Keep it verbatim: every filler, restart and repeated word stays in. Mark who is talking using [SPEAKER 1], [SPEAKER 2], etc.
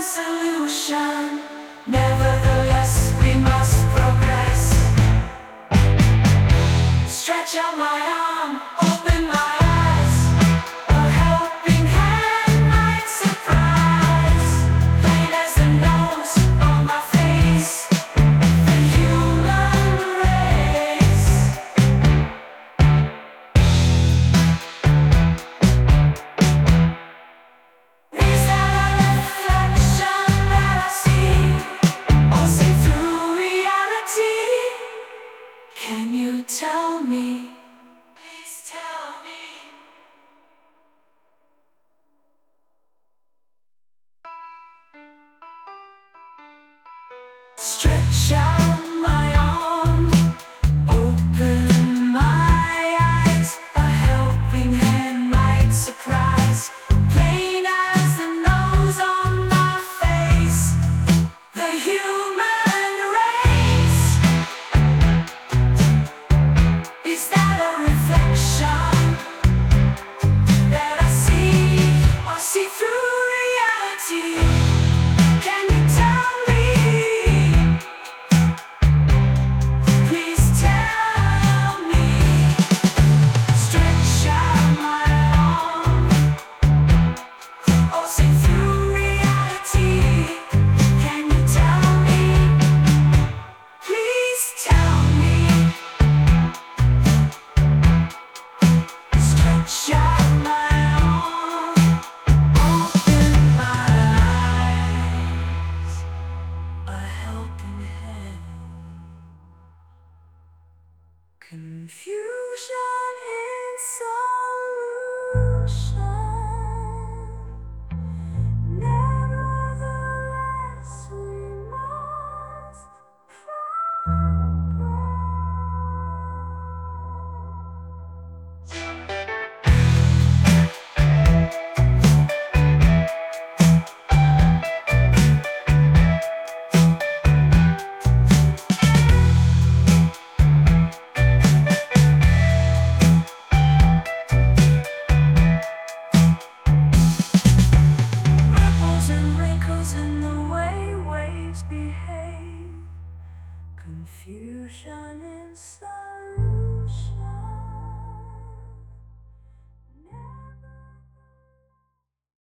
[SPEAKER 1] solution. Nevertheless, we must progress. Stretch out my arm, open my eyes. A helping hand might surprise. Plain as the nose on my face. The human race. Is that a reflection that I see, or see through reality? Can you tell me? Please tell me. Stretch out my arm, open my eyes. A helping hand might surprise. Plain as the nose on my face. The human race. Is that a reflection that I see, or see through reality? Can you tell me? Please tell me. Stretch out my arm, or see through reality. Can you tell me? Please tell me. Stretch out my arm, open my eyes. A helping hand. Confusion in solution. Nevertheless, we must ripples and wrinkles in the way waves behave. Confusion inside.